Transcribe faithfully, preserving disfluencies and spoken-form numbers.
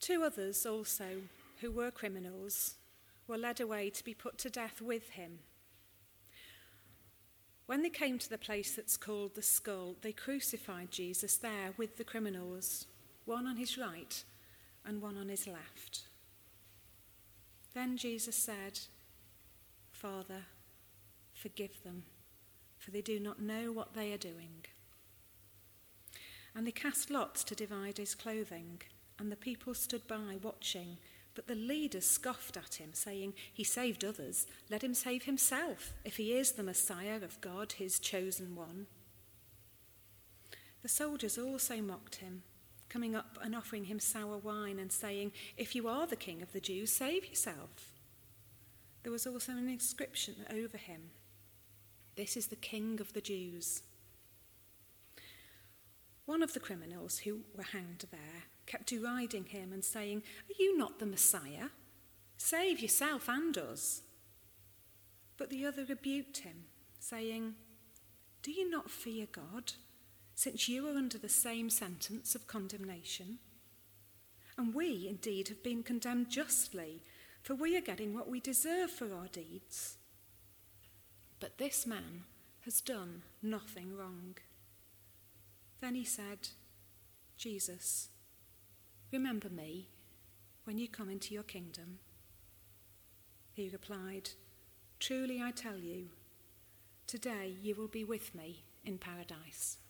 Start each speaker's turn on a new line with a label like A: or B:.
A: Two others also, who were criminals, were led away to be put to death with him. When they came to the place that's called the Skull, they crucified Jesus there with the criminals, one on his right and one on his left. Then Jesus said, "Father, forgive them, for they do not know what they are doing." And they cast lots to divide his clothing, and the people stood by watching. But the leaders scoffed at him, saying, "He saved others. Let him save himself, if he is the Messiah of God, his chosen one." The soldiers also mocked him, coming up and offering him sour wine and saying, "If you are the king of the Jews, save yourself." There was also an inscription over him, "This is the King of the Jews." One of the criminals who were hanged there kept deriding him and saying, "Are you not the Messiah? Save yourself and us." But the other rebuked him, saying, "Do you not fear God, since you are under the same sentence of condemnation? And we indeed have been condemned justly, for we are getting what we deserve for our deeds. But this man has done nothing wrong." Then he said, "Jesus, remember me when you come into your kingdom." He replied, "Truly I tell you, today you will be with me in paradise."